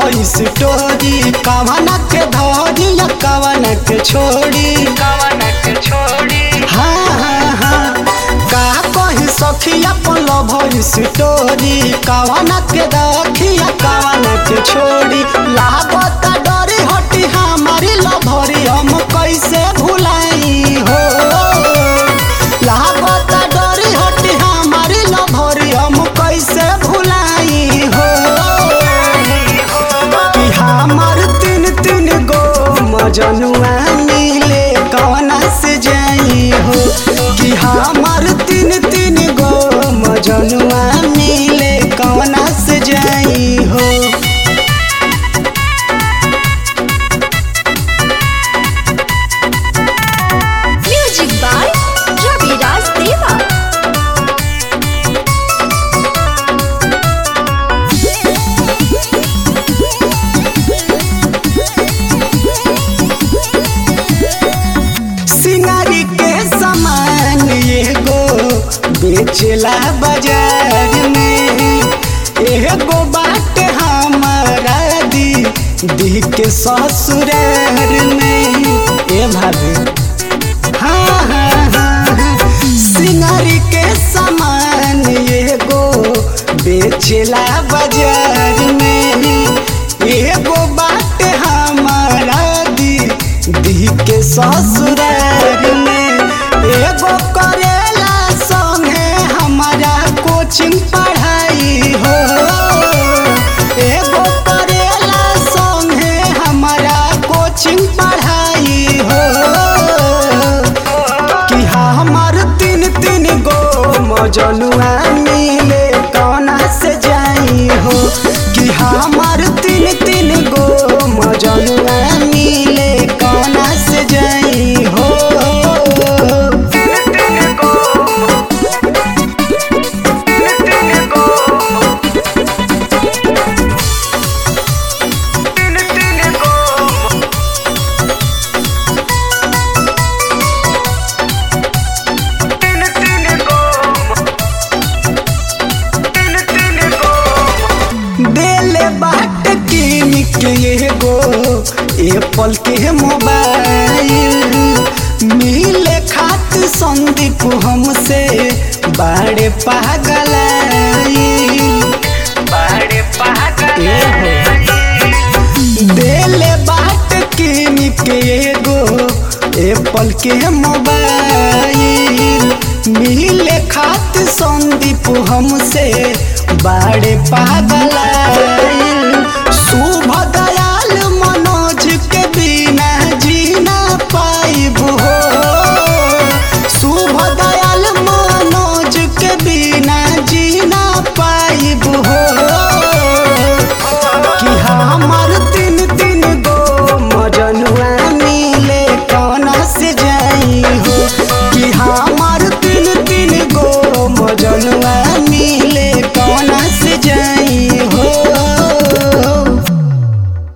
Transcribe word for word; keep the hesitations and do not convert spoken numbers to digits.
Story कवन के धोरी या कवन के छोड़ी कवन के छोड़ी हाँ हाँ हाँ का कही सखिया लव स्टोरी कवन के देखी या कवन के छोड़ी लागत डरी हटी हमारी लभरी हम कैसे भुलाई हो लागत डरी हटी हमारी लभरी हम कैसे भुलाई हो कि हमार तीन तीन गो मजनुआ मिले कवना से जाई हो कि हमार तीन तीन गो मजनुआ मिले कवना से जाई हो। म्यूजिक बाय रविराज देवा। सिंगारी के सामान एगो बेचला बाजार में एगो बाट हमारा दी दी के ससुरार में ए भाभी हाँ हाँ हाँ सिंगारी के सामान एगो बेचला बाजार में एगो बाट हमारा दी दी के ससुरार में एगो करेला संगे हमारा कोचिंग पढ़ाई हो एगो करेला संगे हमारा कोचिंग पढ़ाई हो कि हमार तीन तीन गो मजनुआ मिले कौना से जाई हो कि हमार तीन तीन गो मजनुआ मिले कौना से जाई हो। देले बाट कीन के एगो एप्पल के मोबाइल मिले खातिर संदीप हमसे बड़े पागल बड़े पागल देले बाट कीन के एगो एप्पल के मोबाइल मिले खातिर संदीप हमसे बड़े पागल